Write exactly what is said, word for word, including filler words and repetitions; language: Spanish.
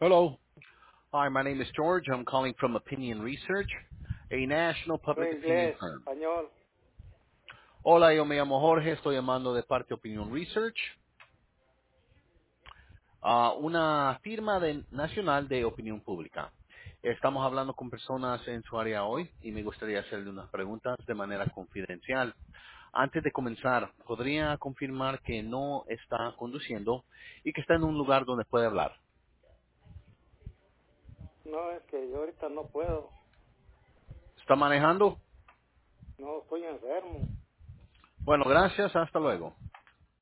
Hello. Hi, my name is George. I'm calling from Opinion Research, a national public Soy opinion inglés, firm. español. Hola, yo me llamo Jorge, estoy llamando de parte de Opinion Research, ah, una firma de- nacional de opinión pública. Estamos hablando con personas en su área hoy y me gustaría hacerle unas preguntas de manera confidencial. Antes de comenzar, ¿podría confirmar que no está conduciendo y que está en un lugar donde puede hablar? No, es que yo ahorita no puedo. ¿Está manejando? No, estoy enfermo. Bueno, gracias, hasta luego.